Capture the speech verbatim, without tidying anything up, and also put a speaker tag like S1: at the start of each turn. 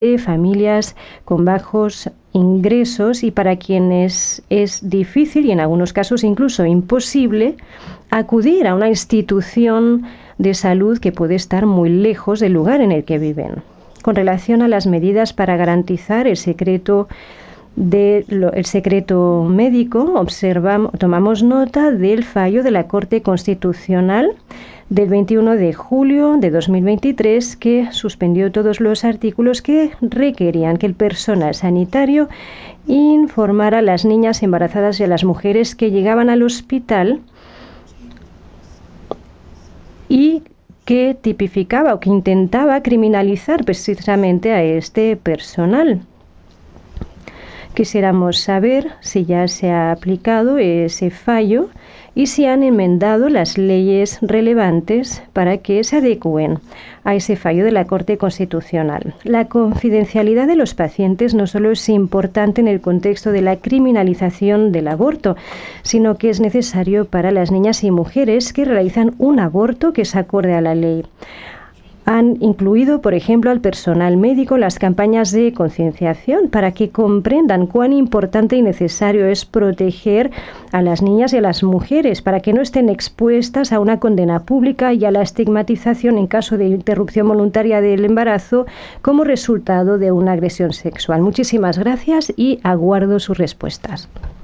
S1: de familias con bajos ingresos y para quienes es difícil y en algunos casos incluso imposible acudir a una institución de salud que puede estar muy lejos del lugar en el que viven. Con relación a las medidas para garantizar el secreto de lo, el secreto médico, observamos, tomamos nota del fallo de la Corte Constitucional del veintiuno de julio de dos mil veintitrés, que suspendió todos los artículos que requerían que el personal sanitario informara a las niñas embarazadas y a las mujeres que llegaban al hospital y que tipificaba o que intentaba criminalizar precisamente a este personal. Quisiéramos saber si ya se ha aplicado ese fallo y si han enmendado las leyes relevantes para que se adecúen a ese fallo de la Corte Constitucional. La confidencialidad de los pacientes no solo es importante en el contexto de la criminalización del aborto, sino que es necesario para las niñas y mujeres que realizan un aborto que es acorde a la ley. Han incluido, por ejemplo, al personal médico en las campañas de concienciación para que comprendan cuán importante y necesario es proteger a las niñas y a las mujeres para que no estén expuestas a una condena pública y a la estigmatización en caso de interrupción voluntaria del embarazo como resultado de una agresión sexual. Muchísimas gracias y aguardo sus respuestas.